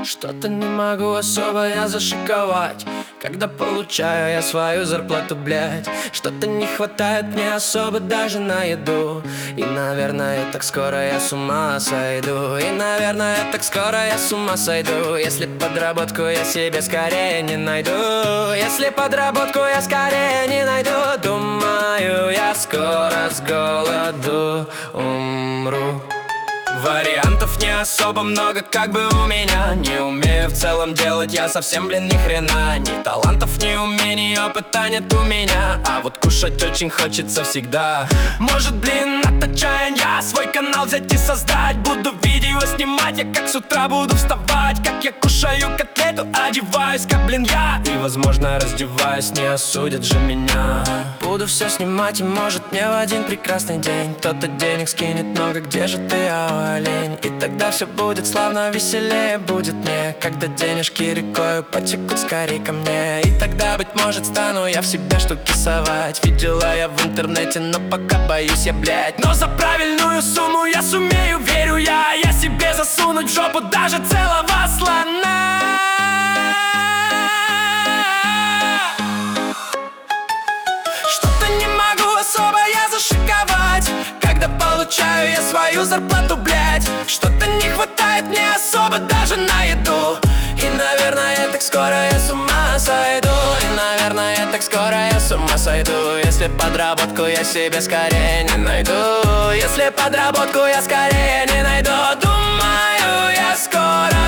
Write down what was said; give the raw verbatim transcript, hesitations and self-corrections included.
Что-то не могу особо я зашиковать, когда получаю я свою зарплату, блядь. Что-то не хватает мне особо даже на еду. И, наверное, так скоро я с ума сойду. И, наверное, так скоро я с ума сойду, если подработку я себе скорее не найду. Если подработку я скорее не найду, думаю, я скоро с голоду умру. Вариантов не особо много, как бы у меня. Не умею в целом делать я совсем, блин, ни хрена. Ни талантов, ни умений, опыта нет у меня. А вот кушать очень хочется всегда. Может, блин, от отчаяния свой канал взять и создать. Буду видео снимать, я как с утра буду вставать, как я кушаю котлету, одеваюсь, как, блин, я. И, возможно, раздеваюсь, не осудят же меня. Буду все снимать, и может мне в один прекрасный день кто-то денег скинет много, где же ты, олень? И тогда все будет славно, веселее будет мне, когда денежки рекою потекут скорее ко мне. И тогда, быть может, стану я в себя штуки совать. Видела я в интернете, но пока боюсь я, блядь. Но за правильную сумму я сумею, верю я. Я себе засунуть в жопу даже целого слона. Что-то не могу особо я зашиковать, когда получаю я свою зарплату, блядь. Что-то не хватает мне особо даже на еду. И, наверное, так скоро я с ума сойду. И, наверное, так скоро я с ума сойду, если подработку я себе скорее не найду. Если подработку я скорее не найду, думаю, я скоро